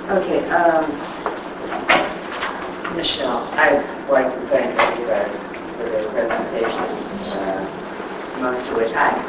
Okay, Michelle, I'd like to thank everybody for their presentations, most of which I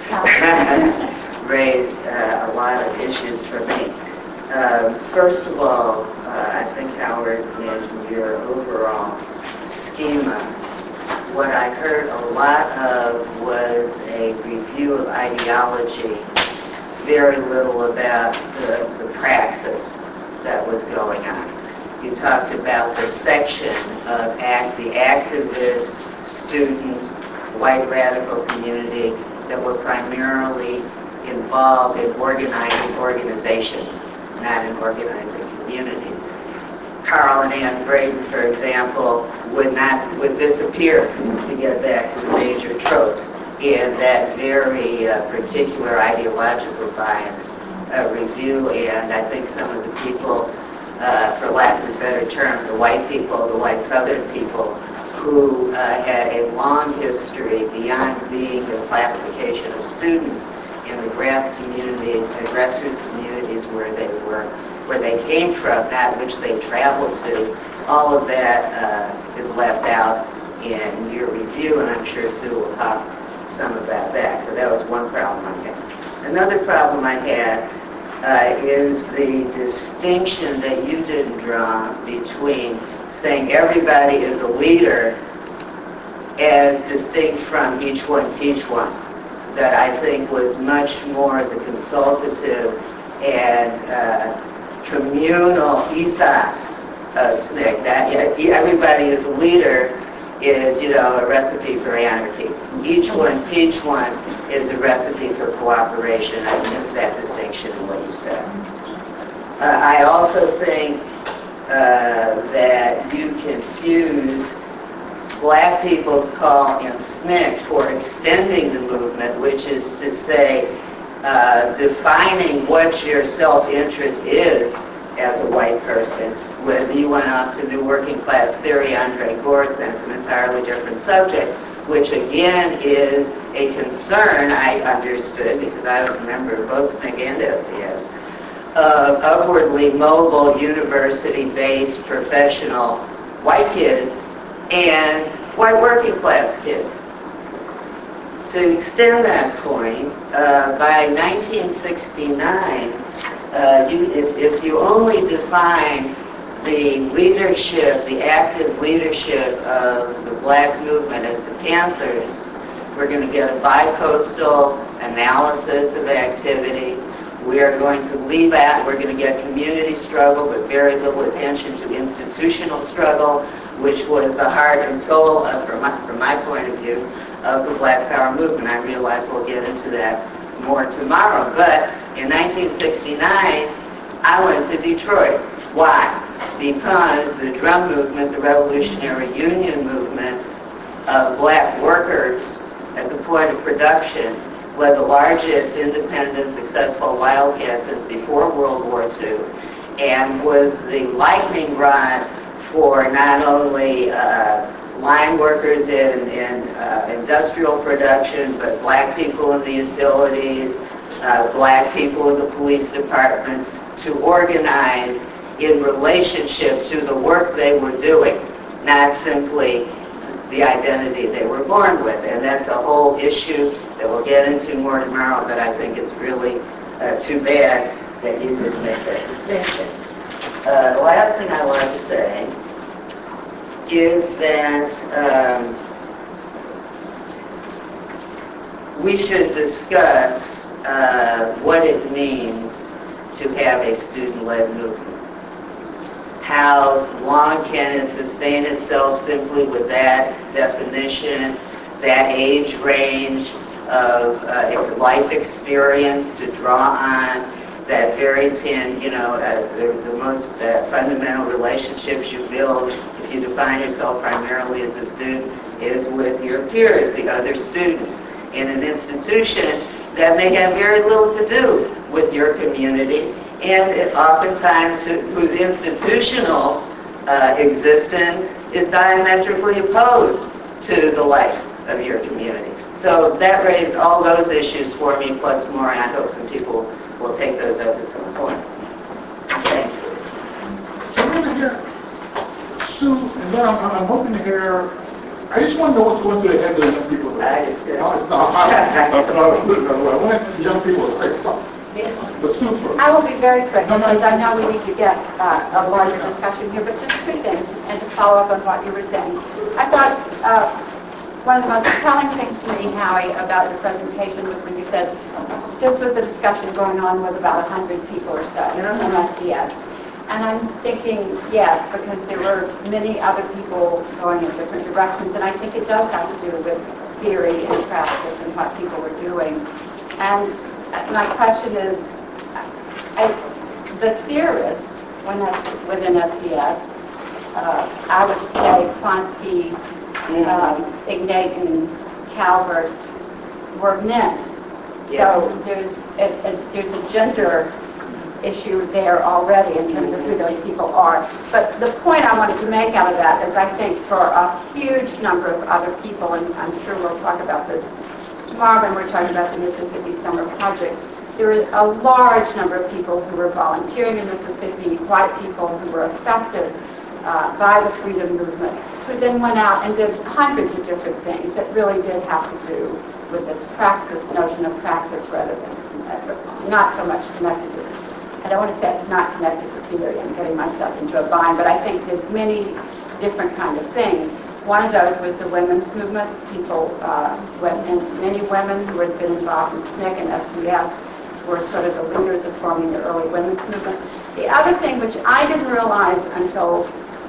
raised a lot of issues for me. First of all, I think Howard mentioned your overall schema. What I heard a lot of was a review of ideology, very little about the praxis that was going on. You talked about the section of the activist, student, white radical community that were primarily involved in organizing organizations, not in organizing communities. Carl and Ann Braden, for example, would disappear to get back to the major tropes in that very particular ideological bias review, and I think some of the people, for lack of a better term, the white people, the white Southern people, who had a long history beyond being the classification of students in the grassroots communities where they came from, that which they traveled to. All of that is left out in your review, and I'm sure Sue will talk some about that. So that was one problem I had. Another problem I had is the distinction that you didn't draw between saying everybody is a leader as distinct from each one teach one, that I think was much more the consultative and communal ethos of SNCC. That everybody is a leader is, a recipe for anarchy. Each one teach one is a recipe for cooperation. I missed that distinction in what you said. I also think that you confused black people's call in SNCC for extending the movement, which is to say defining what your self-interest is as a white person. Whether you went off to New Working Class Theory, Andre Gortz, that's an entirely different subject, which again is a concern I understood, because I was a member of both SNCC and SDS, of upwardly mobile, university-based professional white kids and white working class kids. To extend that point, by 1969, if you only define the leadership, the active leadership of the black movement as the Panthers, we're going to get a bi-coastal analysis of activity. We are going to leave out, we're going to get community struggle, but very little attention to institutional struggle, which was the heart and soul, from my point of view, of the Black Power movement. I realize we'll get into that more tomorrow. But in 1969, I went to Detroit. Why? Because the drum movement, the Revolutionary Union movement of black workers at the point of production, led the largest independent, successful wildcat since before World War II, and was the lightning rod for not only line workers in industrial production, but black people in the utilities, black people in the police departments, to organize in relationship to the work they were doing, not simply the identity they were born with. And that's a whole issue that we'll get into more tomorrow, but I think it's really too bad that you didn't make that distinction. The last thing I want to say is that we should discuss what it means to have a student-led movement. How long can it sustain itself simply with that definition, that age range of its life experience to draw on, that very thin, the most fundamental relationships you build, if you define yourself primarily as a student, is with your peers, the other students, in an institution that may have very little to do with your community, and oftentimes whose institutional existence is diametrically opposed to the life of your community. So that raised all those issues for me, plus more, and I hope some people will take those up at some point. Okay. then I'm hoping to hear. I just want to know what's going through the heads of young people. I do too. I want young people to say something. But super. I will be very quick because I know we need to get a larger discussion here, but just two things, and to follow up on what you were saying. I thought one of the most compelling things to me, Howie, about your presentation was when you said this was a discussion going on with about 100 people or so in SDS. And I'm thinking, yes, because there were many other people going in different directions, and I think it does have to do with theory and practice and what people were doing. And my question is, the theorist within SDS, I would say Klonsky, Ignat, and Calvert were men. Yeah. So there's a gender issue there already in terms of who those people are. But the point I wanted to make out of that is I think for a huge number of other people, and I'm sure we'll talk about this tomorrow when we're talking about the Mississippi Summer Project, there is a large number of people who were volunteering in Mississippi, white people who were affected by the freedom movement, who then went out and did hundreds of different things that really did have to do with this praxis, notion of praxis rather than not so much connected to, I don't want to say it's not connected to theory, I'm getting myself into a bind, but I think there's many different kind of things. One of those was the women's movement. People went in, many women who had been involved in SNCC and SDS were sort of the leaders of forming the early women's movement. The other thing, which I didn't realize until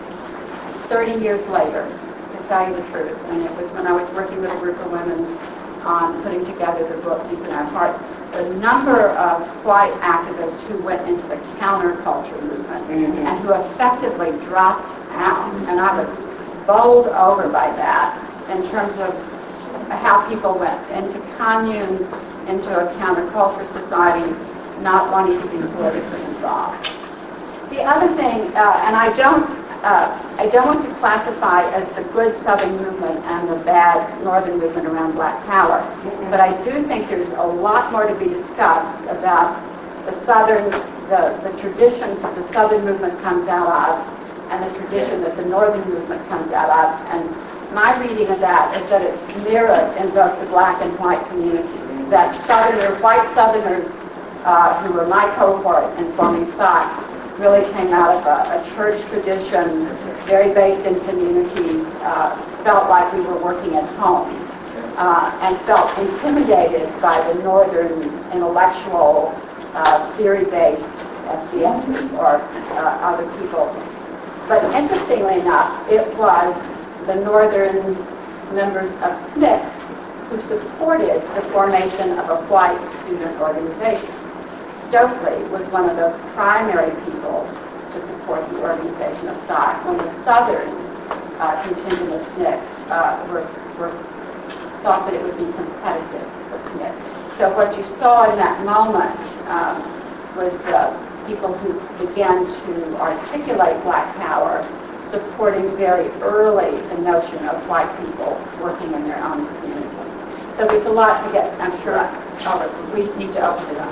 30 years later, to tell you the truth, and it was when I was working with a group of women on putting together the book Deep in Our Hearts, the number of white activists who went into the counterculture movement and who effectively dropped out. And I was bowled over by that in terms of how people went into communes, into a counterculture society, not wanting to be politically involved. The other thing, and I don't want to classify as the good Southern movement and the bad Northern movement around Black Power, but I do think there's a lot more to be discussed about the Southern, the traditions that the Southern movement comes out of, and the tradition that the Northern movement comes out of. And my reading of that is that it's mirrored in both the Black and white community. That white Southerners who were my cohort in forming SOC really came out of a church tradition, very based in community, felt like we were working at home, and felt intimidated by the Northern intellectual, theory-based SDSers or other people. But interestingly enough, it was the Northern members of SNCC who supported the formation of a white student organization. Stokely was one of the primary people to support the organization of SOC when the Southern contingent of SNCC thought that it would be competitive with SNCC. So what you saw in that moment was people who began to articulate Black Power, supporting very early the notion of white people working in their own community. So there's a lot to get, I'm sure, we need to open it up.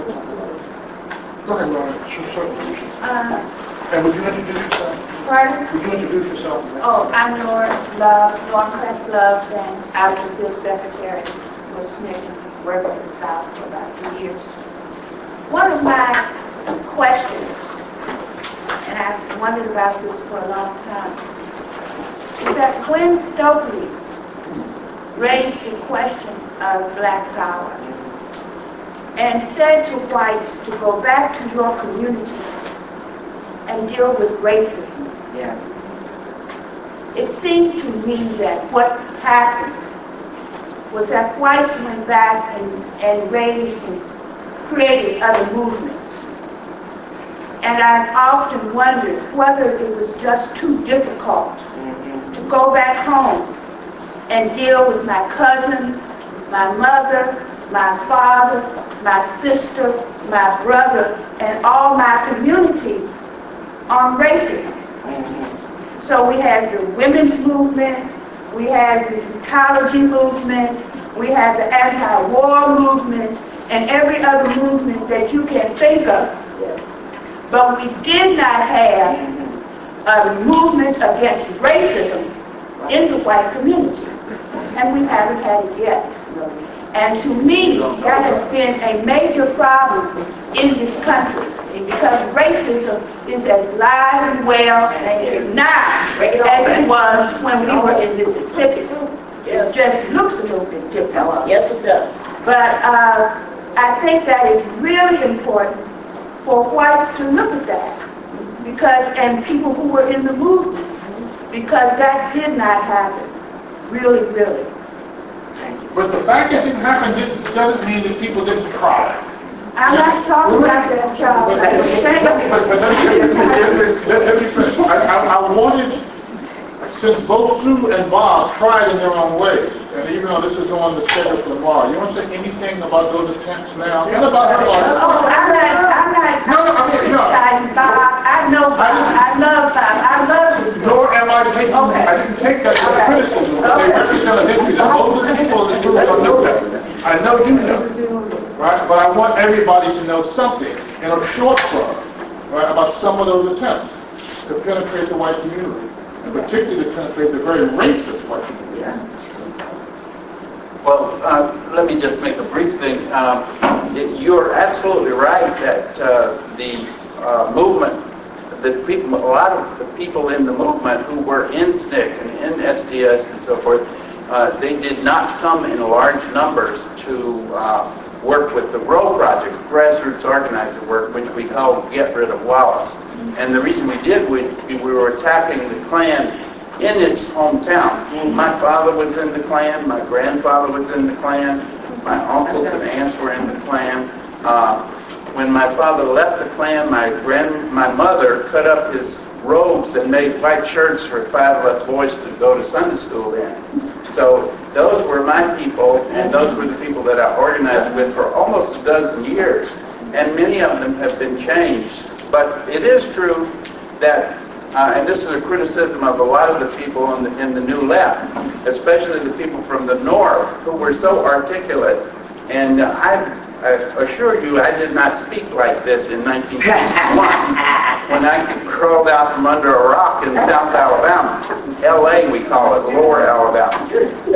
Go ahead, Laura. And would you introduce yourself? Pardon? Would you introduce yourself? Oh, I'm Norm Crest Love, and I was the field secretary with SNCC, worked in the South for about 2 years. One of my questions, and I've wondered about this for a long time, is that when Stokely raised the question of Black Power and said to whites to go back to your communities and deal with racism, it seemed to me that what happened was that whites went back and raised and created other movements. And I've often wondered whether it was just too difficult to go back home and deal with my cousin, my mother, my father, my sister, my brother, and all my community on racism. So we had the women's movement, we had the ecology movement, we had the anti-war movement, and every other movement that you can think of. But we did not have a movement against racism in the white community. And we haven't had it yet. And to me, that has been a major problem in this country, because racism is as alive and well now as it was when we were in Mississippi. It just looks a little bit different. Yes, it does. But I think that is really important for whites to look at that, and people who were in the movement, because that did not happen, really. But the fact that it didn't happen doesn't mean that people didn't try. I'm not talking about that, Charles. But let me finish. I wanted, since both Sue and Bob tried in their own ways, and even though this is on the schedule for tomorrow, you want to say anything about those attempts now? And about her life? I know Bob. I love Bob. I love his. Nor am I taking, I didn't take that as a criticism, but they represent a history that most of the people in this room don't know that. I know you know, right? But I want everybody to know something in a short run, right, about some of those attempts to penetrate the white community, and particularly to penetrate the very racist white community. Well, let me just make a brief thing. You're absolutely right that the movement, a lot of the people in the movement who were in SNCC and in SDS and so forth, they did not come in large numbers to work with the GROW project, grassroots organizer work, which we call Get Rid of Wallace. And the reason we did was we were attacking the Klan in its hometown. My father was in the Klan, my grandfather was in the Klan, my uncles and aunts were in the Klan. When my father left the Klan, my mother cut up his robes and made white shirts for 5 of us boys to go to Sunday school in. So those were my people, and those were the people that I organized with for almost a dozen years. And many of them have been changed. But it is true that, and this is a criticism of a lot of the people in the New Left, especially the people from the North, who were so articulate. And I assure you, I did not speak like this in 1961 when I crawled out from under a rock in South Alabama. L.A. we call it, Lower Alabama.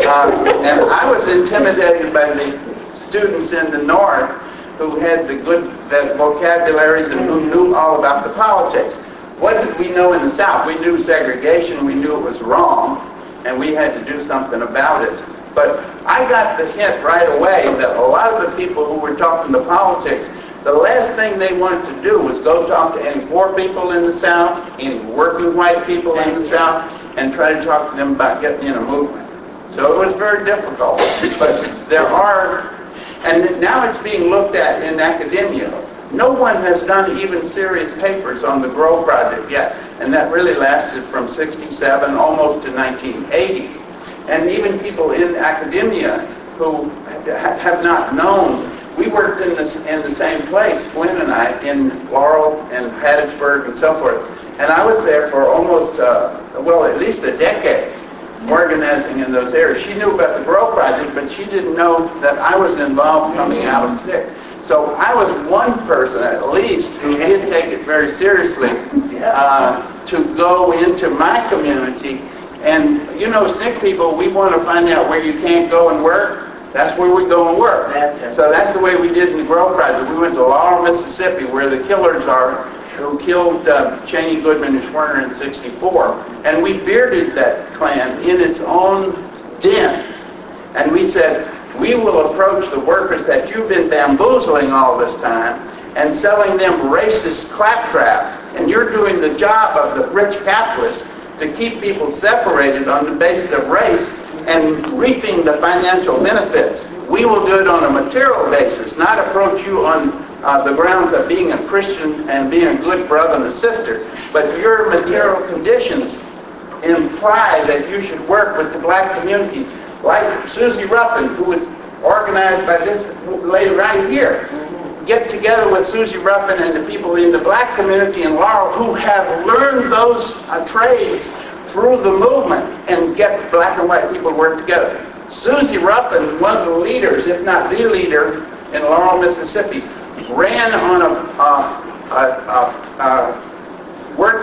And I was intimidated by the students in the North who had the vocabularies and who knew all about the politics. What did we know in the South? We knew segregation, we knew it was wrong, and we had to do something about it. But I got the hint right away that a lot of the people who were talking to politics, the last thing they wanted to do was go talk to any poor people in the South, any working white people in the South, and try to talk to them about getting in a movement. So it was very difficult. But there are, and now it's being looked at in academia. No one has done even serious papers on the GROW project yet, and that really lasted from 67 almost to 1980. And even people in academia who have not known, we worked in the same place, Gwen and I, in Laurel and Hattiesburg and so forth. And I was there for almost, at least a decade, organizing in those areas. She knew about the GROW project, but she didn't know that I was involved coming out of SNCC. So I was one person, at least, who did take it very seriously to go into my community. And, you know, SNCC people, we want to find out where you can't go and work. That's where we go and work. So that's the way we did in the GROW project. We went to Laurel, Mississippi, where the killers are, who killed Cheney, Goodman, and Schwerner in 64. And we bearded that Klan in its own den. And we said, we will approach the workers that you've been bamboozling all this time and selling them racist claptrap. And you're doing the job of the rich capitalists to keep people separated on the basis of race and reaping the financial benefits. We will do it on a material basis, not approach you on the grounds of being a Christian and being a good brother and a sister. But your material conditions imply that you should work with the black community, like Susie Ruffin, who was organized by this lady right here. Get together with Susie Ruffin and the people in the black community in Laurel who have learned those trades through the movement and get black and white people to work together. Susie Ruffin, one of the leaders, if not the leader, in Laurel, Mississippi, ran on a working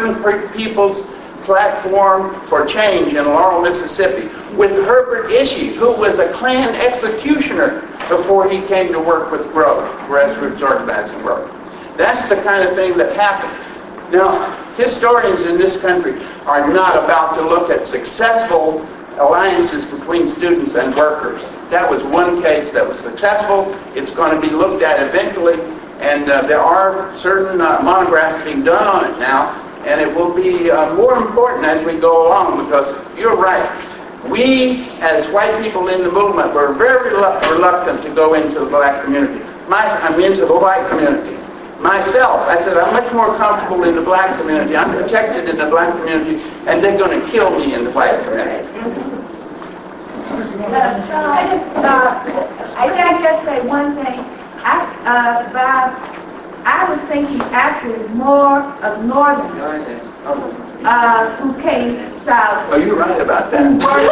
Working People's Platform for Change in Laurel, Mississippi, with Herbert Ishii, who was a Klan executioner before he came to work with GROW, grassroots organizing work. That's the kind of thing that happened. Now, historians in this country are not about to look at successful alliances between students and workers. That was one case that was successful. It's going to be looked at eventually, and there are certain monographs being done on it now, and it will be more important as we go along, because you're right. We, as white people in the movement, were very reluctant to go into the black community. Into the white community. Myself, I said, I'm much more comfortable in the black community. I'm protected in the black community, and they're going to kill me in the white community. I can just say one thing. Bob, I was thinking actually more of Northerners who came south. Oh, you're right about that.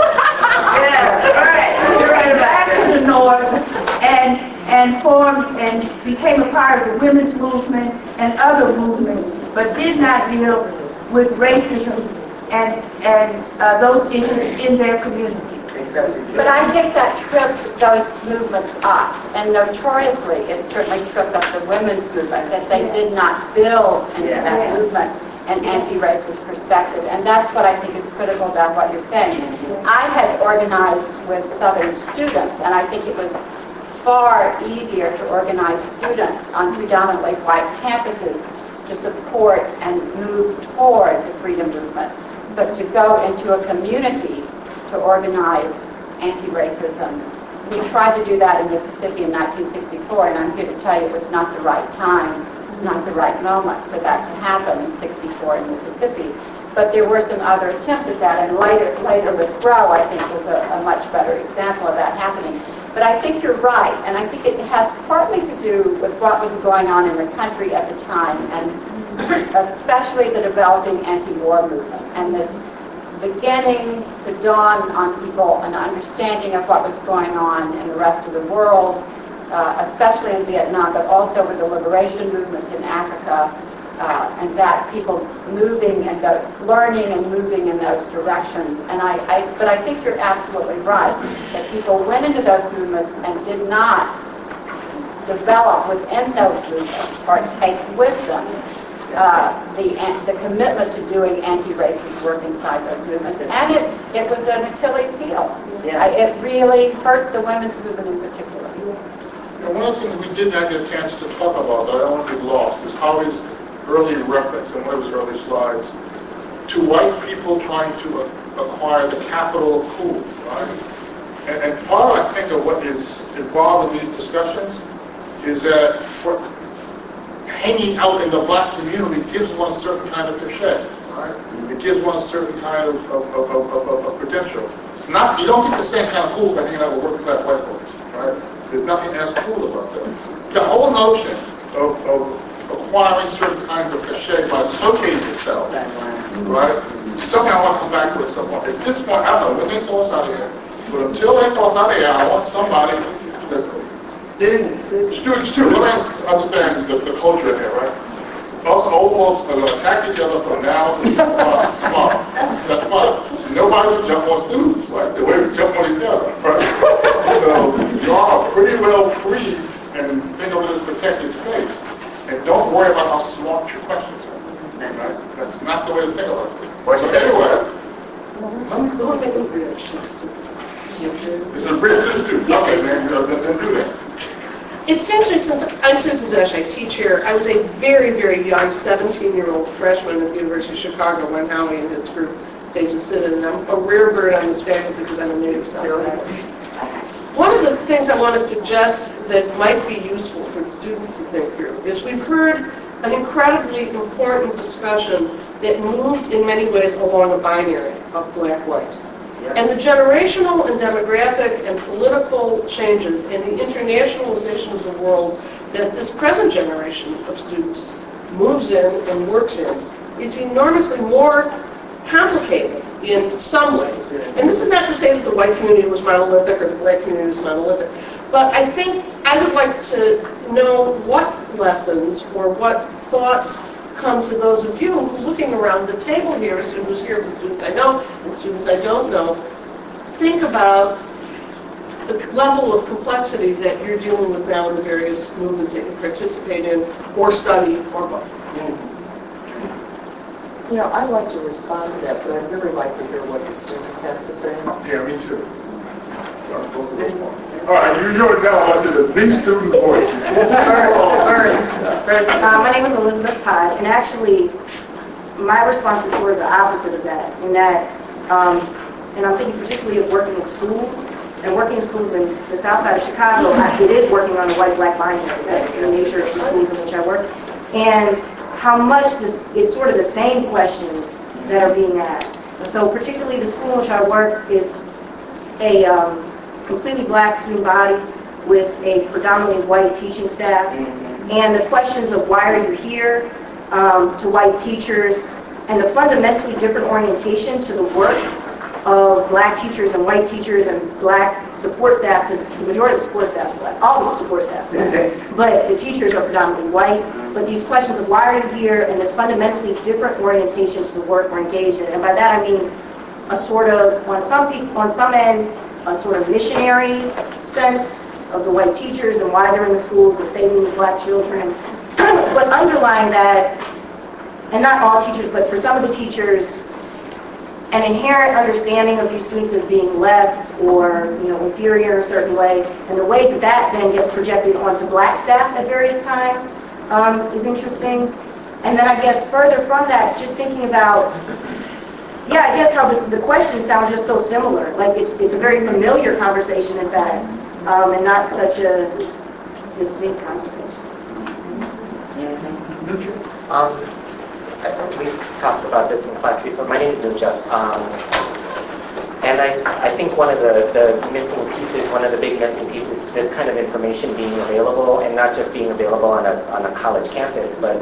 Yeah, right. You're right about that. To the north and formed and became a part of the women's movement and other movements, but did not deal with racism and those issues in their community. But I think that tripped those movements up, and notoriously it certainly tripped up the women's movement, that they did not build into that movement an anti-racist perspective, and that's what I think is critical about what you're saying. I had organized with Southern students, and I think it was far easier to organize students on predominantly white campuses to support and move toward the freedom movement, but to go into a community to organize anti-racism. We tried to do that in Mississippi in 1964, and I'm here to tell you it was not the right time, not the right moment for that to happen in 64 in Mississippi. But there were some other attempts at that, and later with GROW, I think, was a much better example of that happening. But I think you're right, and I think it has partly to do with what was going on in the country at the time, and especially the developing anti-war movement, and this beginning to dawn on people an understanding of what was going on in the rest of the world, especially in Vietnam, but also with the liberation movements in Africa, and that people moving and learning and moving in those directions. But I think you're absolutely right, that people went into those movements and did not develop within those movements or take with them the commitment to doing anti-racist work inside those movements. And it was an Achilles heel. Yeah. It really hurt the women's movement in particular. One of the things we did not get a chance to talk about, that I don't want to get lost, is Howie's early reference in one of his early slides to white people trying to acquire the capital of cool, right? And part, I think, of what is involved in these discussions is that hanging out in the black community gives one a certain kind of cachet, right? It gives one a certain kind of credential. It's not, you don't get the same kind of cool by hanging out with working class white folks, right? There's nothing as cool about that. The whole notion of acquiring certain kinds of cachet by associating yourself, right? Something I want to come back to at some point. At this point, I don't know when they throw us out of here, but until they throw us out of here, I want somebody that's students too. Let us understand the culture here, right? Us old folks are going to attack each other from now to tomorrow. That's fine. Nobody will jump on students like the way we jump on each other, right? So y'all are pretty well free and think of it as protected space. And don't worry about how smart your questions are. Right? That's not the way to think about it. So anyway, this is a bridge student. Okay, man, then do that. It's interesting, since I'm Susan Zesh, I teach here. I was a very, very young 17-year-old freshman at the University of Chicago when Howie and his group staged a sit-in, and I'm a rare bird on this faculty because I'm a native South Carolina. One of the things I want to suggest that might be useful for the students to think through is we've heard an incredibly important discussion that moved in many ways along a binary of black-white. And the generational and demographic and political changes and the internationalization of the world that this present generation of students moves in and works in is enormously more complicated in some ways. And this is not to say that the white community was monolithic or the black community was monolithic, but I think I would like to know what lessons or what thoughts come to those of you who, looking around the table here, a student who's here, the students I know, and students I don't know, think about the level of complexity that you're dealing with now in the various movements that you participate in, or study, or both. You know, I'd like to respond to that, but I'd really like to hear what the students have to say. Yeah, me too. All right, you know now I want to do the student voice. My name is Elizabeth Todd, and actually, my response is sort of the opposite of that, in that, and I'm thinking particularly of working in schools, and working in schools in the south side of Chicago, it is working on the white-black binary, that's the nature of the schools in which I work, and how much it's sort of the same questions that are being asked. So particularly the school in which I work is a completely black student body with a predominantly white teaching staff, and the questions of why are you here to white teachers, and the fundamentally different orientation to the work of black teachers and white teachers and black support staff, because the majority of the support staff is black, all of the support staff is black, but the teachers are predominantly white. But these questions of why are you here, and this fundamentally different orientation to the work we're engaged in, and by that I mean a sort of, on some end, a sort of missionary sense of the white teachers and why they're in the schools and saving the black children. But underlying that, and not all teachers, but for some of the teachers, an inherent understanding of these students as being less or inferior in a certain way, and the way that then gets projected onto black staff at various times is interesting. And then I guess further from that, just thinking about, I guess how the questions sound just so similar. Like it's a very familiar conversation, in fact, and not such a distinct conversation. I think we've talked about this in class before. My name is Nuja, and I think one of the missing pieces, one of the big missing pieces, is this kind of information being available, and not just being available on a college campus, but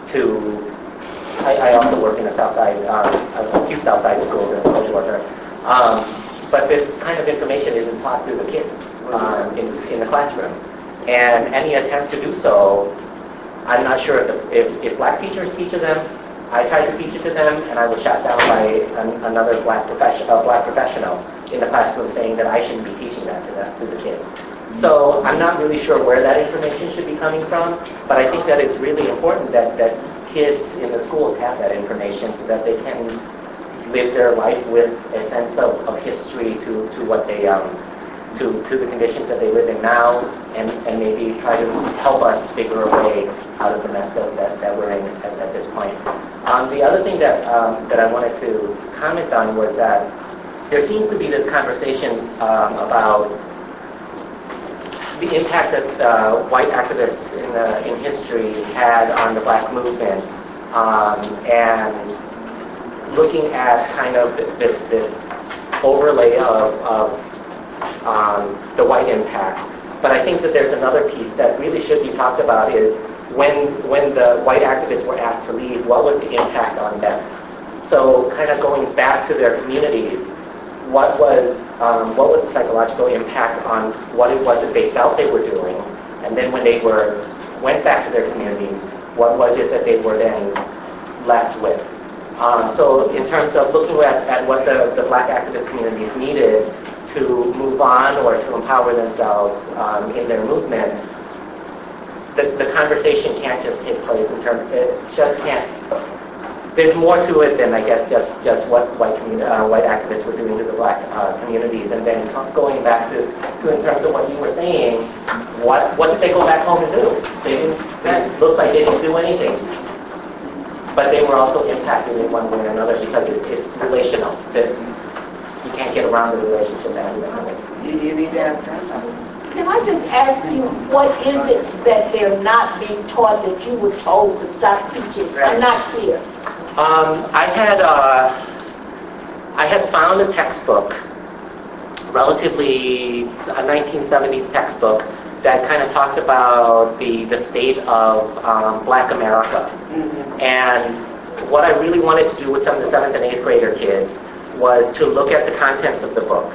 I also work in a Southside, a few Southside schools as a social worker. But this kind of information isn't taught to the kids in the classroom, and any attempt to do so, I'm not sure if black teachers teach them. I tried to teach it to them, and I was shot down by another black professional in the classroom saying that I shouldn't be teaching that to the kids. So I'm not really sure where that information should be coming from, but I think that it's really important that kids in the schools have that information so that they can live their life with a sense of history to what they to the conditions that they live in now, and maybe try to help us figure a way out of the mess that we're in at this point. The other thing that I wanted to comment on was that there seems to be this conversation about the impact that white activists in history had on the black movement, and looking at kind of this overlay of the white impact. But I think that there's another piece that really should be talked about is when the white activists were asked to leave, what was the impact on them? So kind of going back to their communities, what was the psychological impact on what it was that they felt they were doing? And then when they went back to their communities, what was it that they were then left with? So in terms of looking at what the black activist communities needed to move on or to empower themselves in their movement, the conversation can't just take place in terms, it just can't, there's more to it than, I guess, just what white activists were doing to the black communities. And then going back to in terms of what you were saying, what did they go back home and do? That looked like they didn't do anything. But they were also impacted in one way or another because it's relational. You can't get around the relationship anyway. You need to ask them. Can I just ask you, what is it that they're not being taught that you were told to stop teaching? Right. I'm not clear. I had found a textbook, relatively a 1970s textbook, that kind of talked about the state of black America. Mm-hmm. And what I really wanted to do with some of the 7th and 8th grader kids was to look at the contents of the book,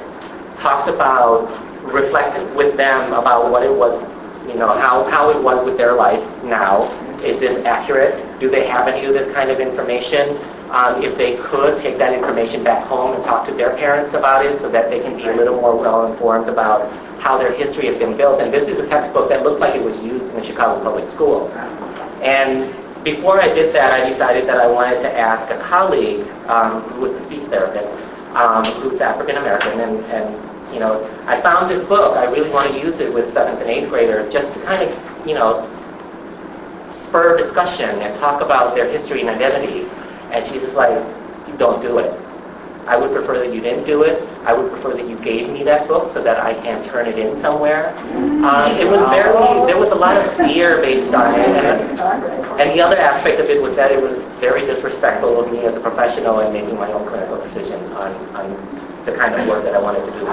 reflected with them about what it was, how it was with their life now, Is this accurate? Do they have any of this kind of information? If they could, take that information back home and talk to their parents about it so that they can be a little more well-informed about how their history has been built. And this is a textbook that looked like it was used in the Chicago Public Schools. And before I did that, I decided that I wanted to ask a colleague who was a speech therapist, who's African American, and you know, I found this book. I really want to use it with 7th and 8th graders just to kind of, you know, spur discussion and talk about their history and identity. And she's just like, don't do it. I would prefer that you didn't do it. I would prefer that you gave me that book so that I can turn it in somewhere. It was there was a lot of fear based on it. And the other aspect of it was that it was very disrespectful of me as a professional and making my own clinical decision on the kind of work that I wanted to do.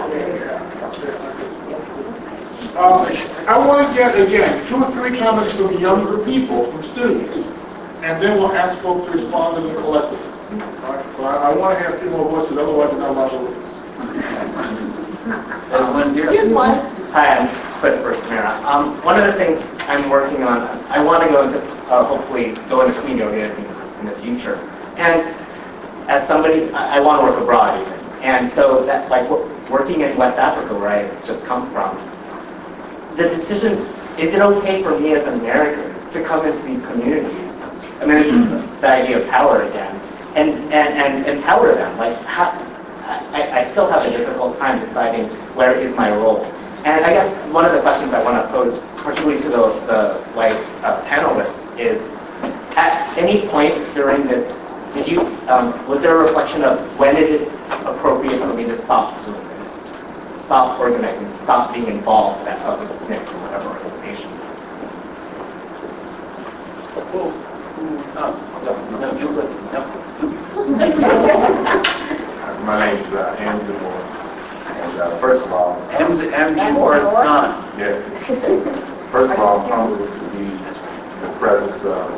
I want to get, again, 2 or 3 comments from younger people, from students, and then we'll ask folks to respond to them collectively. All right? So I want to have a few more voices, otherwise I'm not allowed to listen. Here's one. Hi, I'm Cliff Burst-Mera. One of the things I'm working on, I want to go into, hopefully, go into clean yoga in the future. And as somebody, I want to work abroad even. And so that, like, working in West Africa, where I just come from, the decision, is it okay for me as an American to come into these communities? I mean, the idea of power again, and empower them. Like, I still have a difficult time deciding where is my role. And I guess one of the questions I want to pose, particularly to the panelists, is at any point during this, did you was there a reflection of when is it appropriate for me to stop doing this, stop organizing, stop being involved with the SNCC or whatever organization? My name is Andrew Moore. And first of all, Andrew Moore's son. Yeah. First of all, I'm humbled to be in the presence of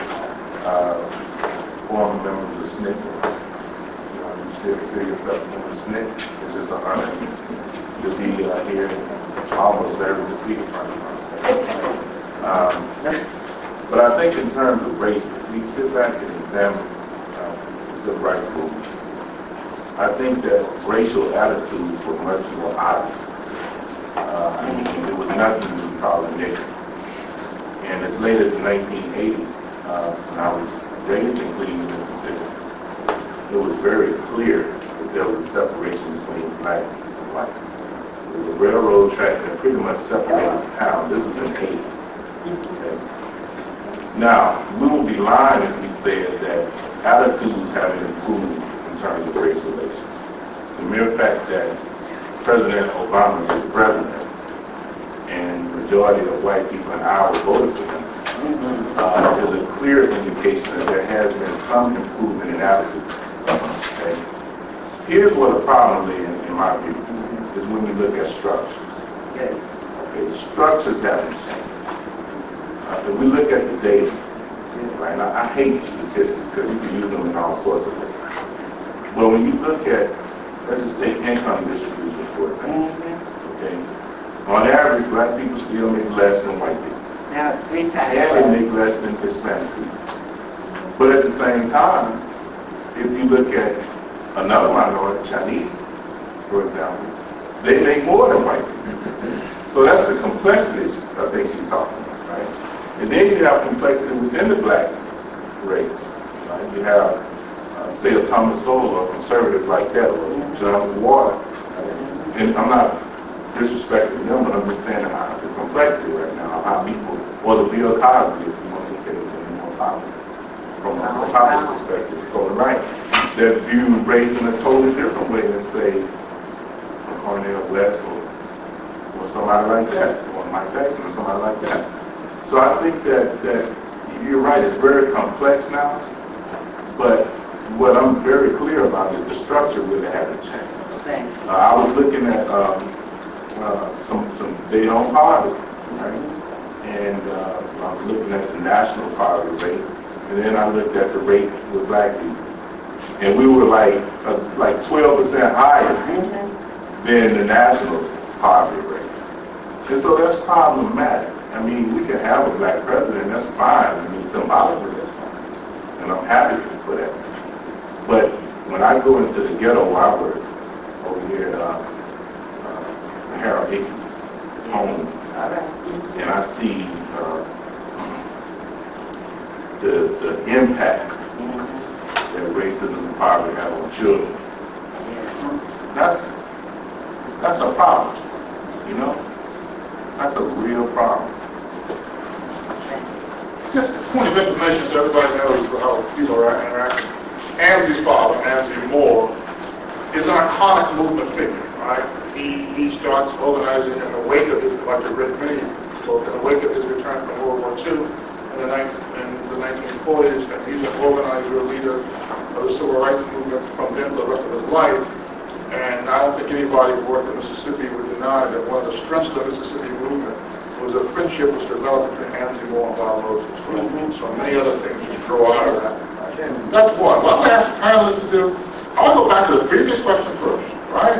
former members of SNCC. You know, you still consider yourself a member of SNCC. It's just an honor to be here almost service to speak in front of you. But I think in terms of race, if we sit back and examine the civil rights movement, I think that racial attitudes were much more obvious. There was nothing we call a nigger. And as late as the 1980s, when I was raised in Cleveland, Mississippi, it was very clear that there was a separation between blacks and whites. There was a railroad track that pretty much separated the town. This is in the 80s. Okay? Now, we would be lying if we said that attitudes haven't improved in terms of race relations. The mere fact that President Obama is president and the majority of white people in Iowa voted for him is a clear indication that there has been some improvement in attitudes. Okay? Here's what the problem is, in my view, is when we look at structure. Okay, the structures haven't changed. If we look at the data, right, now I hate statistics because you can use them in all sorts of ways. But when you look at, let's just take income distribution, for example. Okay, on average, black people still make less than white people. Now it's 3 times. And they make less than Hispanic people. But at the same time, if you look at another minority, Chinese, for example, they make more than white people. So that's the complexity I think she's talking about, right? And then you have complexity within the black race. Right? You have, say, a Thomas Sowell or a conservative like that, or John Water. Right? And I'm not disrespecting them, but I'm just saying how the complexity right now, how people, or the Bill Cosby, if you want to look at it more popular, from a popular perspective, so right, that view race in a totally different way than, say, Cornel West or somebody like that, or Mike Tyson or somebody like that. So I think that you're right, it's very complex now, but what I'm very clear about is the structure really hasn't changed. I was looking at some data on poverty, right? And I was looking at the national poverty rate, and then I looked at the rate with black people. And we were like 12% higher than the national poverty rate. And so that's problematic. I mean, we can have a black president, that's fine. I mean, symbolically as fine, and I'm happy for that. But when I go into the ghetto where I work, over here at Harold Hickey's home, and I see the impact that racism and poverty have on children, that's a problem, you know? That's a real problem. Just a point of information so everybody knows how people are interacting. Ansley's father, Ansley Moore, is an iconic movement figure, right? He starts organizing in the wake of his, like Rick May spoke, in the wake of his return from World War II in the 1940s, and he's an organizer, a leader of the civil rights movement from then to the rest of his life. And I don't think anybody who worked in Mississippi would deny that one of the strengths of the Mississippi movement was a friendship which developed between Ansley Moore and Bob Moses. So many other things you can grow out of that. That's one. What I'm asking panelists to do, I want to go back to the previous question first, right?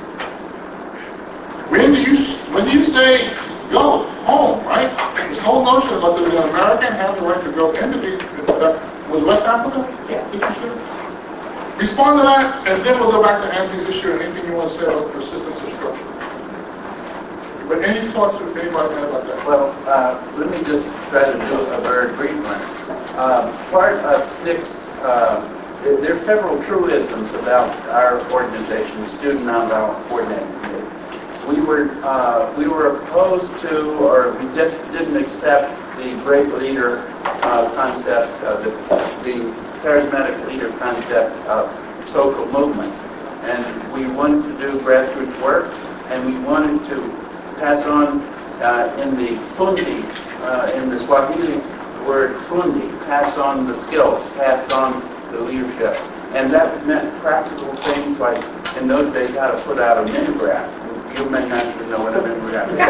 When do you say go home, right? This whole notion about the American have the right to go into was West Africa? Yeah. Respond to that, and then we'll go back to Anthony's issue and anything you want to say about persistence of structure. But any thoughts that anybody has about that? Well, let me just try to do a very brief one. Part of SNCC's, there are several truisms about our organization, Student Nonviolent Coordinating Committee. We were opposed to, or we just didn't accept the great leader concept, the charismatic leader concept of social movements. And we wanted to do grassroots work, and we wanted to pass on in the fundi, in the Swahili word fundi, pass on the skills, pass on the leadership. And that meant practical things like, in those days, how to put out a mimeograph. You may not even know what a mimeograph is.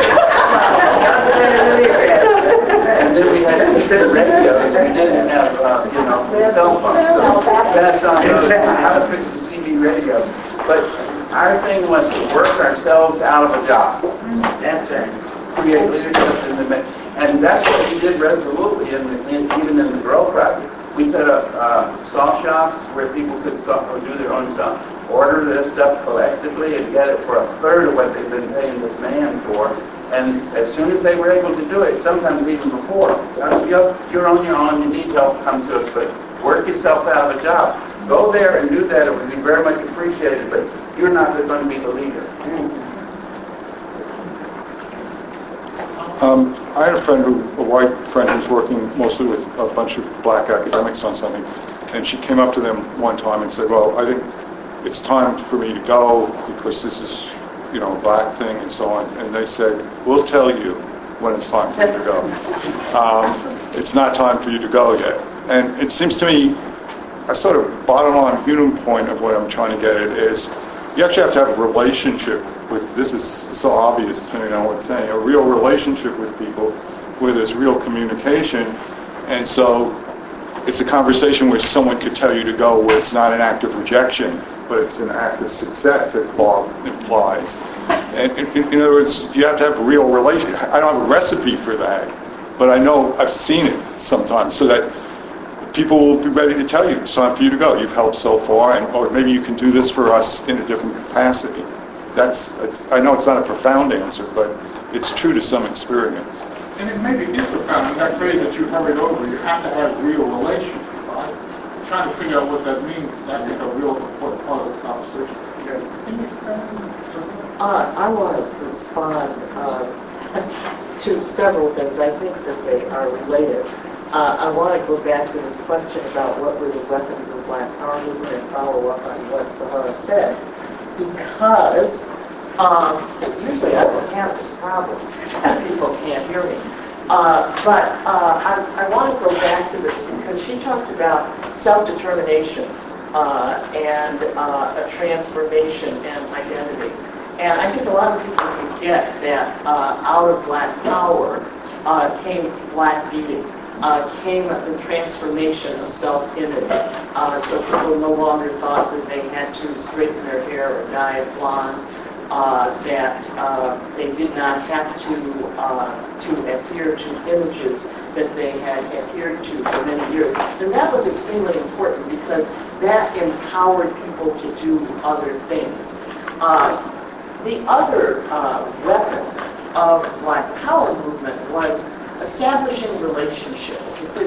And then we had cassette radios. We didn't have, cell phones. So pass on those, how to fix a CD radio. But our thing was to work ourselves out of a job. That's right. Create leadership in the and that's what we did resolutely, even in the Grow Project. We set up saw shops where people could do their own stuff, order their stuff collectively, and get it for a third of what they've been paying this man for. And as soon as they were able to do it, sometimes even before, you're on your own, you need help, come to us, but work yourself out of a job. Go there and do that. It would be very much appreciated, but you're not going to be the leader. I had a white friend who was working mostly with a bunch of black academics on something, and she came up to them one time and said, well, I think it's time for me to go because this is, a black thing and so on. And they said, we'll tell you when it's time for you to go. It's not time for you to go yet. And it seems to me, a sort of bottom line human point of what I'm trying to get at is you actually have to have a relationship with, this is so obvious depending on what it's saying, a real relationship with people where there's real communication. And so it's a conversation where someone could tell you to go where it's not an act of rejection, but it's an act of success, as Bob implies. And in other words, you have to have a real relationship. I don't have a recipe for that, but I know I've seen it sometimes, so that people will be ready to tell you it's time for you to go. You've helped so far, or maybe you can do this for us in a different capacity. I know it's not a profound answer, but it's true to some experience. And it maybe is profound. That phrase that you hurried over, you have to have real relationship, right? Trying to figure out what that means is, I think, a real important part of the conversation. I want to respond to several things. I think that they are related. I want to go back to this question about what were the weapons of the Black Power movement and follow up on what Zahara said. Because usually I don't have this problem and people can't hear me. But I want to go back to this because she talked about self-determination and a transformation and identity. And I think a lot of people forget that out of Black Power came Black beauty. Came the transformation of self-image. So people no longer thought that they had to straighten their hair or dye it blonde, that they did not have to adhere to images that they had adhered to for many years. And that was extremely important because that empowered people to do other things. The other weapon of Black Power movement was establishing relationships. Because,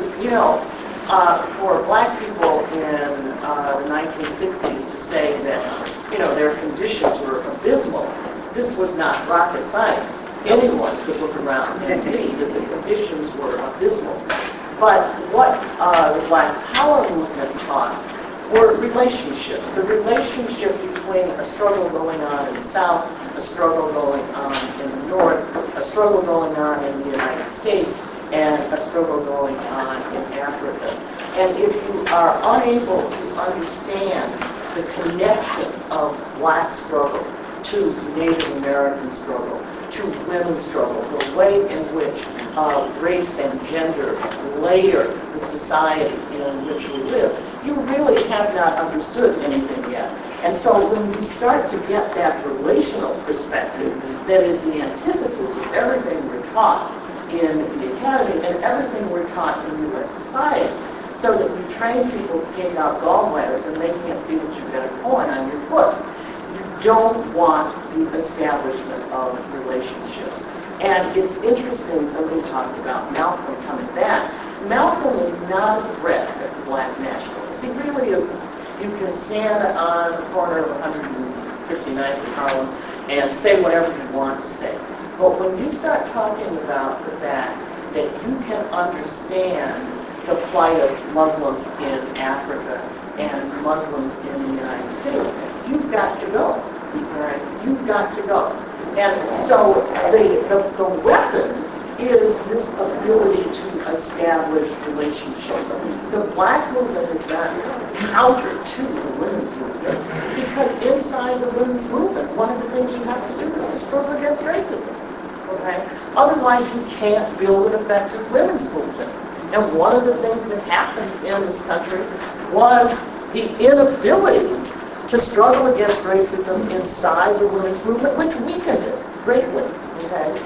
for Black people in the 1960s to say that, their conditions were abysmal, this was not rocket science. Anyone could look around and see that the conditions were abysmal. But what the Black Power movement taught were relationships. The relationship between a struggle going on in the South, a struggle going on in the North, a struggle going on in the United States, and a struggle going on in Africa. And if you are unable to understand the connection of Black struggle to Native American struggle, to women's struggle, the way in which race and gender layer the society in which we live, you really have not understood anything yet. And so when you start to get that relational perspective, that is the antithesis of everything we're taught in the academy and everything we're taught in U.S. society, so that you train people to take out gallbladders and they can't see that you've got a coin on your foot. You don't want the establishment of relationships. And it's interesting, somebody talked about Malcolm coming back. Malcolm is not a threat as a Black nationalist. He really isn't. You can stand on the corner of 159th and Harlem and say whatever you want to say. But when you start talking about the fact that you can understand the plight of Muslims in Africa and Muslims in the United States, you've got to go. Right? You've got to go. And so the weapon is this ability to establish relationships. The Black movement is not counter to the women's movement, because inside the women's movement, one of the things you have to do is to struggle against racism. Okay? Otherwise, you can't build an effective women's movement. And one of the things that happened in this country was the inability to struggle against racism inside the women's movement, which weakened it greatly. Okay?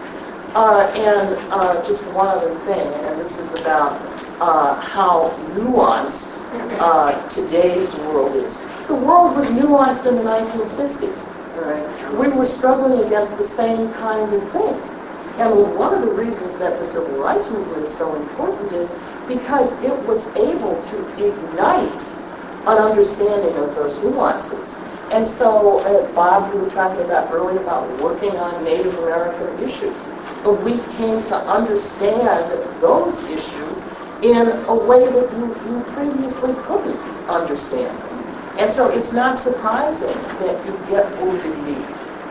And just one other thing, and this is about how nuanced today's world is. The world was nuanced in the 1960s. Right? We were struggling against the same kind of thing. And one of the reasons that the civil rights movement is so important is because it was able to ignite an understanding of those nuances. And so, Bob, you were talking about earlier about working on Native American issues. But we came to understand those issues in a way that you previously couldn't understand them. And so it's not surprising that you get wounded knee.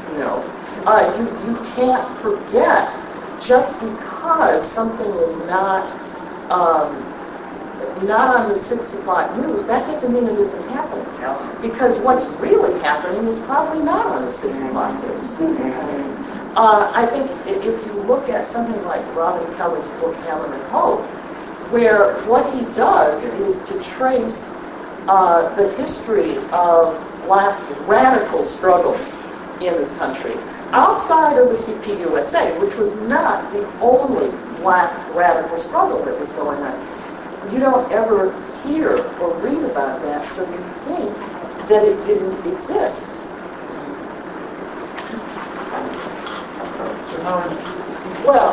You can't forget just because something is not on the 6 o'clock news, that doesn't mean it isn't happening. Because what's really happening is probably not on the 6 o'clock news. I think if you look at something like Robin Kelly's book, Hammer and Hope, where what he does is to trace the history of Black radical struggles in this country, outside of the CPUSA, which was not the only Black radical struggle that was going on. You don't ever hear or read about that, so you think that it didn't exist. Well,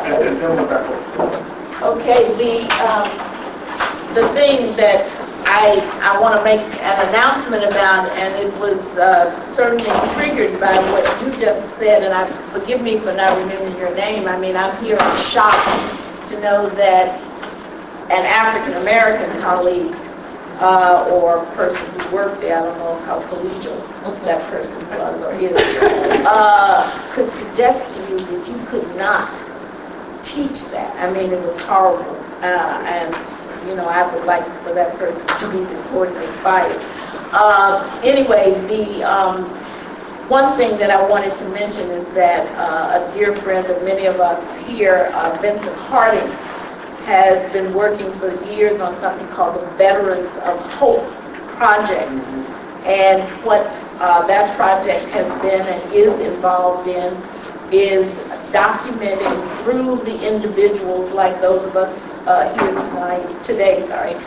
okay, the thing that I want to make an announcement about, and it was certainly triggered by what you just said, and forgive me for not remembering your name. I mean, I'm here in shock to know that an African-American colleague or person who worked there, I don't know how collegial that person was or is, could suggest to you that you could not teach that. I mean, it was horrible. And I would like for that person to be reported and fired. Anyway, the one thing that I wanted to mention is that a dear friend of many of us here, Vincent Harding, has been working for years on something called the Veterans of Hope Project. And what that project has been and is involved in is documenting through the individuals like those of us today,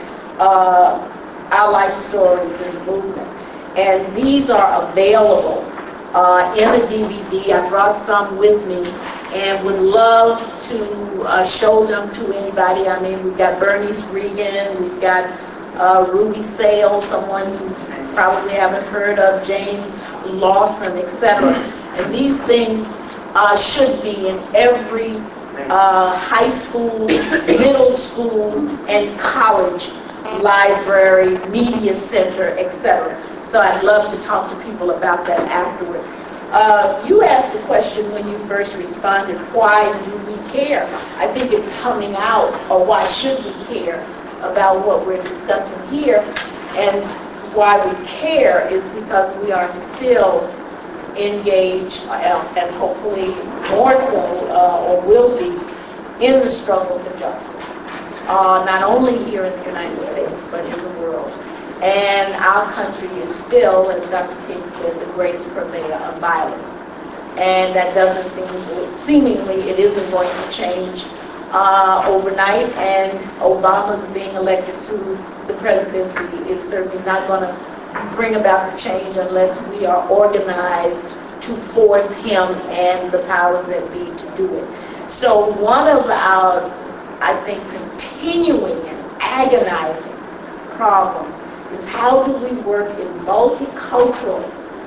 our life stories and movement. And these are available in a DVD. I brought some with me and would love to show them to anybody. I mean, we've got Bernice Regan, we've got Ruby Sales, someone you probably haven't heard of, James Lawson, etc. And these things should be in every high school, middle school, and college library, media center, etc. So I'd love to talk to people about that afterward. You asked the question when you first responded, why do we care? I think it's coming out, or why should we care about what we're discussing here? And why we care is because we are still engaged, and hopefully more so, or will be, in the struggle for justice. Not only here in the United States, but in the world. And our country is still, as Dr. King said, the greatest purveyor of violence. And that doesn't seemingly it isn't going to change overnight, and Obama's being elected to the presidency is certainly not going to bring about the change unless we are organized to force him and the powers that be to do it. So one of our, I think, continuing and agonizing problems is how do we work in multicultural,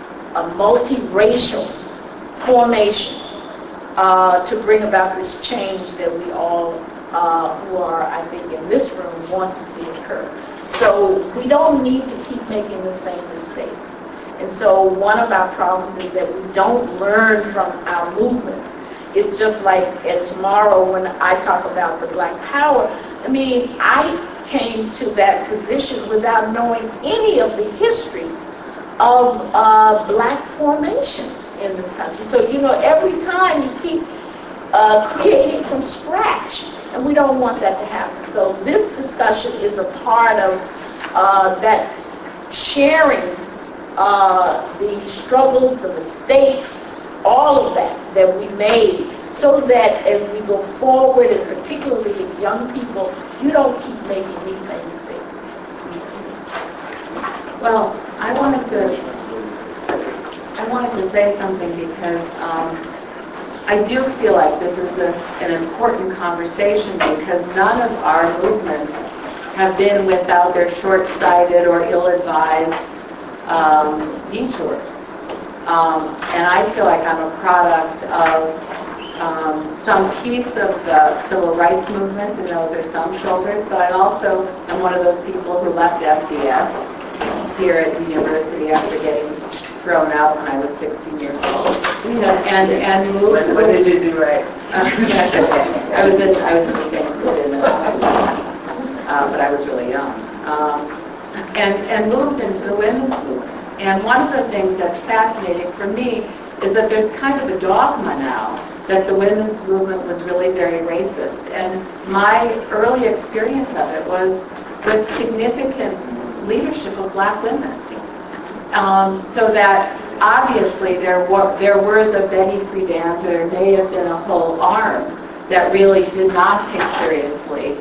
multiracial formation to bring about this change that we all who are, I think, in this room want to see occur. So we don't need to keep making the same mistakes. And so one of our problems is that we don't learn from our movements. It's just like tomorrow when I talk about the Black Power, I mean, I came to that position without knowing any of the history of black formation in this country. So, every time you keep creating from scratch, and we don't want that to happen. So this discussion is a part of that sharing the struggles, the mistakes, all of that we made, so that as we go forward, and particularly as young people, you don't keep making these same mistakes. Well, I wanted to say something because I do feel like this is an important conversation, because none of our movements have been without their short-sighted or ill-advised detours. And I feel like I'm a product of some piece of the civil rights movement, and those are some shoulders, but I also am one of those people who left FDS here at the university after getting thrown out when I was 16 years old. And moved. What did you do right? I was in the same student, but I was really young. And moved into the women's movement. And one of the things that's fascinating for me is that there's kind of a dogma now that the women's movement was really very racist. And my early experience of it was with significant leadership of black women. So that obviously there were the Betty Friedan, there may have been a whole arm that really did not take seriously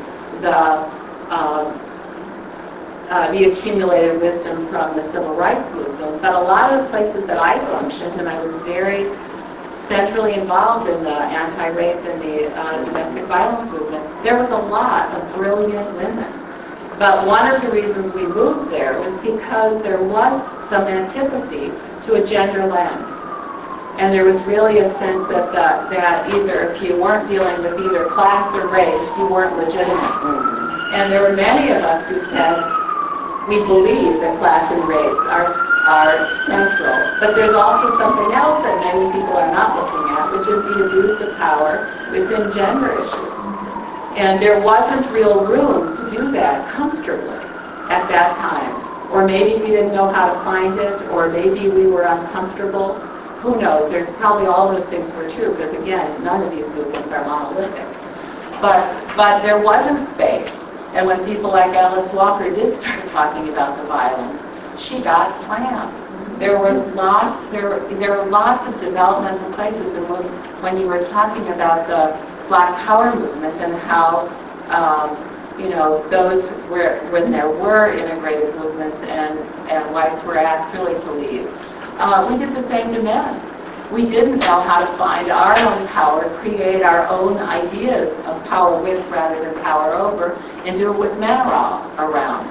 the accumulated wisdom from the civil rights movement. But a lot of the places that I functioned, and I was very centrally involved in the anti-rape and the domestic violence movement, there was a lot of brilliant women. But one of the reasons we moved there was because there was some antipathy to a gender lens. And there was really a sense that either if you weren't dealing with either class or race, you weren't legitimate. And there were many of us who said, we believe that class and race are central. But there's also something else that many people are not looking at, which is the abuse of power within gender issues. And there wasn't real room to do that comfortably at that time. Or maybe we didn't know how to find it, or maybe we were uncomfortable. Who knows? There's probably all those things were true, because again, none of these movements are monolithic. But there wasn't space. And when people like Alice Walker did start talking about the violence, she got slammed. There were lots of developmental places, and when you were talking about the Black Power movement and how Those when there were integrated movements and whites were asked really to leave. We did the same to men. We didn't know how to find our own power, create our own ideas of power with rather than power over, and do it with men around.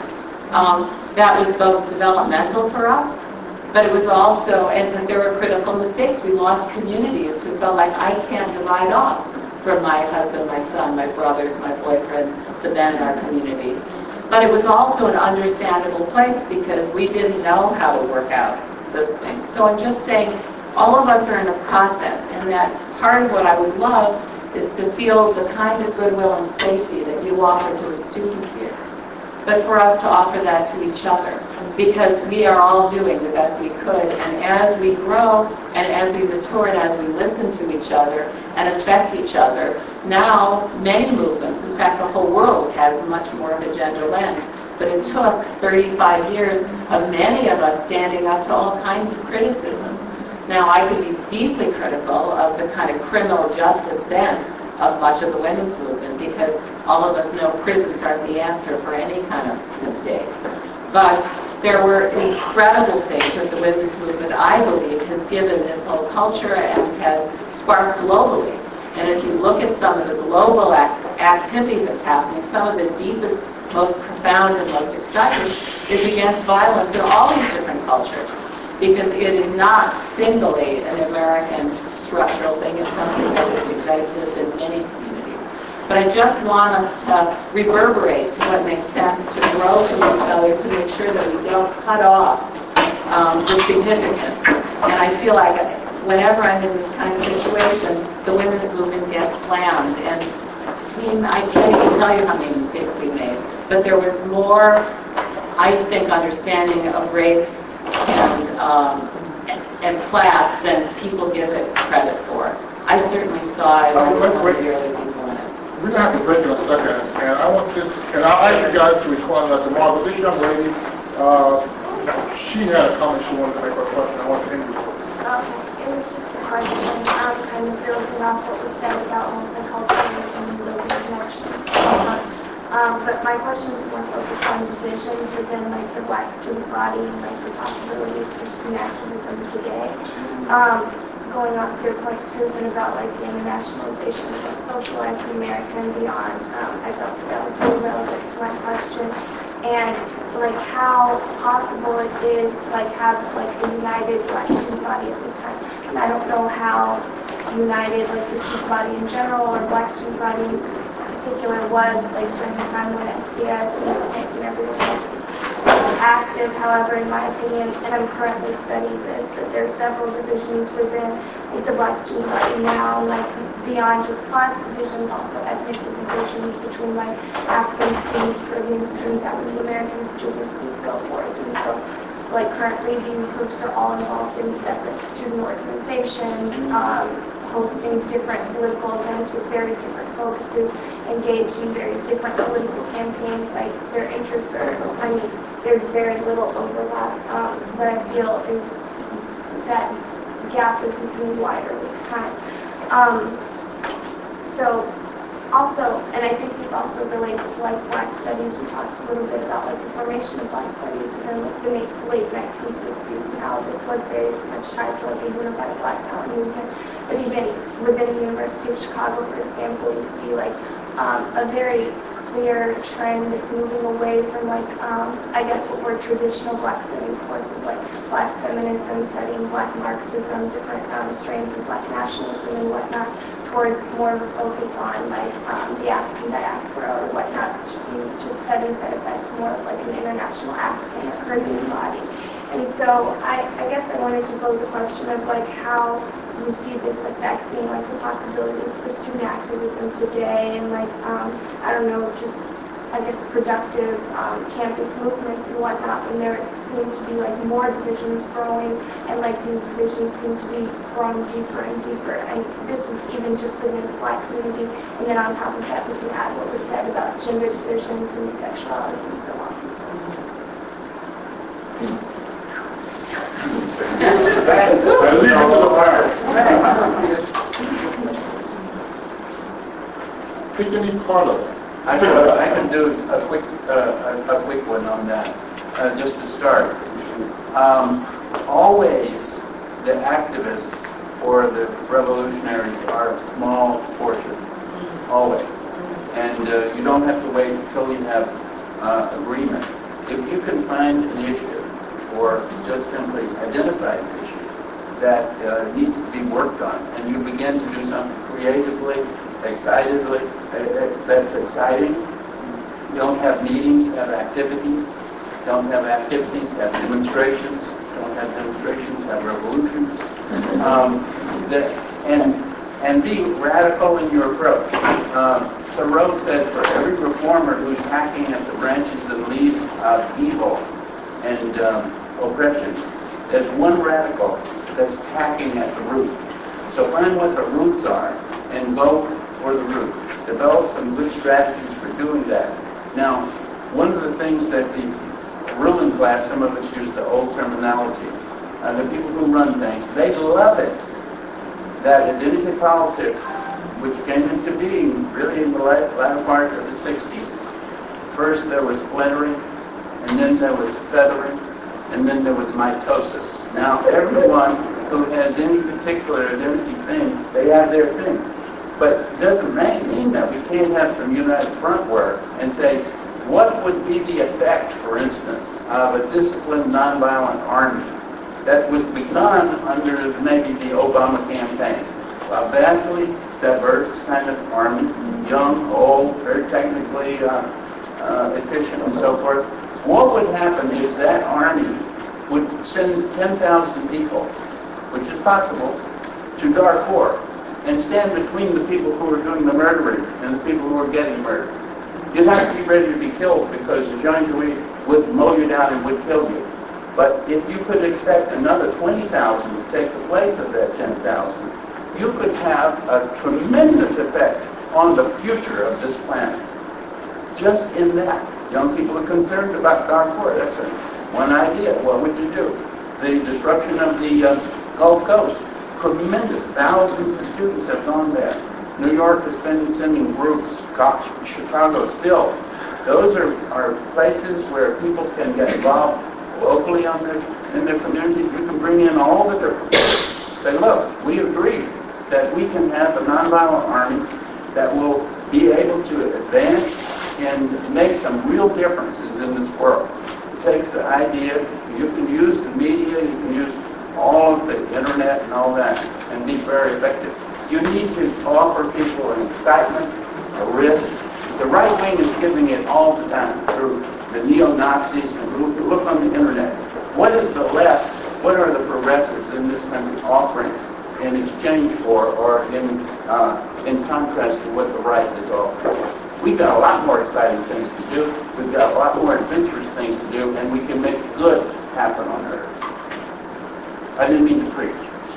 That was both developmental for us, but it was also, and there were critical mistakes. We lost communities who felt like I can't divide off from my husband, my son, my brothers, my boyfriend, the men in our community. But it was also an understandable place because we didn't know how to work out those things. So I'm just saying, all of us are in a process, and that part of what I would love is to feel the kind of goodwill and safety that you offer to the students here. But for us to offer that to each other, because we are all doing the best we could, and as we grow, and as we mature, and as we listen to each other, and affect each other, now many movements, in fact the whole world has much more of a gender lens, but it took 35 years of many of us standing up to all kinds of criticism. Now I could be deeply critical of the kind of criminal justice bent of much of the women's movement, because all of us know prisons aren't the answer for any kind of mistake. But there were incredible things that the women's movement, I believe, has given this whole culture and has sparked globally. And if you look at some of the global activity that's happening, some of the deepest, most profound, and most exciting is against violence in all these different cultures, because it is not singly an American structural thing. It's something that exists in many communities. But I just want us to reverberate to what makes sense, to grow from each other, to make sure that we don't cut off the significance. And I feel like whenever I'm in this kind of situation, the women's movement gets slammed. And I can't even tell you how many mistakes we made. But there was more, I think, understanding of race and class than people give it credit for. I certainly saw it as one of the early people in it. We're going to have to break in a second, and I want this, and I'd like you guys to respond to that tomorrow, but this young lady, she had a comment she wanted to make, a question. I want to end with it was just a question, kind of building off what was said about multiculturalism and local connections. But my question is more focused on divisions within the Black student body and the possibilities for student activism today. Going off your point, Susan, about the internationalization of what socialized America and beyond, I felt that was really relevant to my question. And how possible it is have a united Black student body at this time. And I don't know how united the student body in general or Black student body in particular was during the time when SDS and everything was active. However, in my opinion, and I'm currently studying this, that there are several divisions within the Black student body now, beyond just class divisions, also ethnic divisions between African students, Caribbean students, African American students, and so forth. And so, currently these groups are all involved in separate student organizations, hosting different political events with very different focuses, engaged in very different political campaigns. Their interests are, there's very little overlap. But I feel is that gap is becoming wider with time. So also, and I think this also relates to Black studies. We talked a little bit about the formation of Black studies in the late 1960s and how this was very much tied to a unified Black power movement. But even within the University of Chicago, for example, you see a very clear trend that's moving away from I guess what were traditional Black studies courses Black feminism, studying Black Marxism, different strains of Black nationalism and whatnot, towards more of a focus on the African diaspora or whatnot, just studies that affect more of an international African or Caribbean body. And so I guess I wanted to pose a question of how you see this affecting the possibilities for student activism today and I don't know, just I guess productive campus movements and whatnot, when there seem to be more divisions growing and these divisions seem to be growing deeper and deeper. And this is even just within the Black community. And then on top of that, we can add what was said about gender divisions and sexuality and so on. Pick any part of it. I can do a quick one on that, just to start. Always, the activists or the revolutionaries are a small portion, always. And you don't have to wait until you have agreement. If you can find an issue, or just simply identify an issue that needs to be worked on, and you begin to do something creatively, excitedly, that's exciting. Don't have meetings, have activities. Don't have activities, have demonstrations. Don't have demonstrations, have revolutions. And be radical in your approach. Thoreau said, for every reformer who's hacking at the branches and leaves of evil and oppression, there's one radical that's hacking at the root. So find what the roots are and go for the root. Develop some good strategies for doing that. Now, one of the things that the ruling class, some of us use the old terminology, the people who run things, they love it. That identity politics, which came into being really in the latter part of the 60s. First there was splintering, and then there was feathering, and then there was mitosis. Now everyone who has any particular identity thing, they have their thing. But it doesn't mean that we can't have some united front work and say, what would be the effect, for instance, of a disciplined nonviolent army that was begun under maybe the Obama campaign? A vastly diverse kind of army, young, old, very technically efficient and so forth. What would happen if that army would send 10,000 people, which is possible, to Darfur and stand between the people who are doing the murdering and the people who are getting murdered? You'd have to be ready to be killed because the Janjaweed would mow you down and would kill you. But if you could expect another 20,000 to take the place of that 10,000, you could have a tremendous effect on the future of this planet. Just in that. Young people are concerned about Darfur. That's one idea. What would you do? The disruption of the Gulf Coast. Tremendous. Thousands of students have gone there. New York is sending groups. Chicago still. Those are places where people can get involved locally in their communities. You can bring in all the different groups. Say, look, we agree that we can have a nonviolent army that will be able to advance and make some real differences in this world. It takes the idea, you can use the media, you can use all of the internet and all that, and be very effective. You need to offer people an excitement, a risk. The right wing is giving it all the time through the neo-Nazis, and look on the internet. What is the left, what are the progressives in this country offering in exchange for, or in contrast to what the right is offering? We've got a lot more exciting things to do. We've got a lot more adventurous things to do, and we can make good happen on Earth. I didn't mean to preach.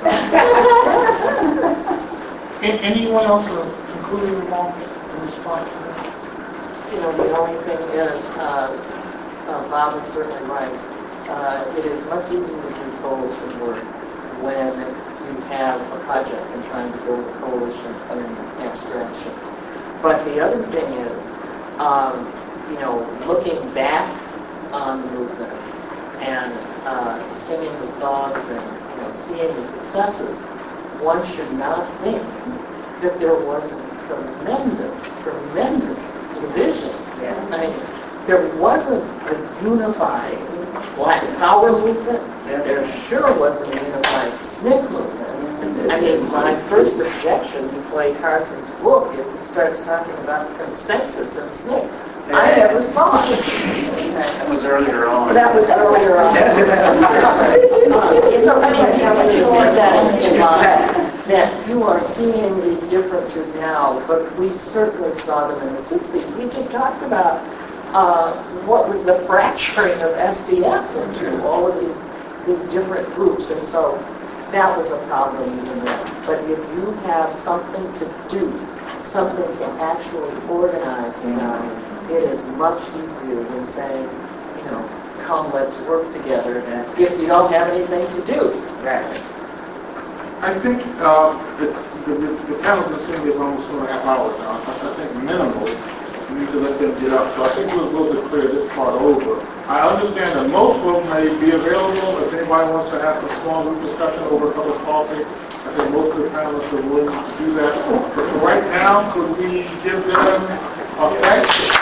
Anyone else concluding remarks in response to that? You know, the only thing is, Bob is certainly right. It is much easier to do coalition work when you have a project and trying to build a coalition in abstraction. But the other thing is, you know, looking back on the movement and singing the songs and, you know, seeing the successes, one should not think that there wasn't tremendous division. Yeah. I mean, there wasn't a unified Black Power movement. Yeah. There sure wasn't a unified SNCC movement. I mean, my first objection to Clay Carson's book is he starts talking about consensus in SNCC. I never saw it. That was earlier on. That was earlier on. So, I mean, you keep that in mind, that you are seeing these differences now, but we certainly saw them in the 60s. We just talked about what was the fracturing of SDS into all of these different groups, and so that was a problem even then. But if you have something to do, something to actually organize around, it is much easier than saying, you know, come, let's work together, if you don't have anything to do. Right. I think the panel has been saying it's almost 2.5 hours now. I think minimally We need to let them get up. So I think we'll go to clear this part over. I understand that most folks may be available. If anybody wants to have a small group discussion over a cup of coffee, I think most of the panelists are willing to do that. But for right now, could we give them a thanks?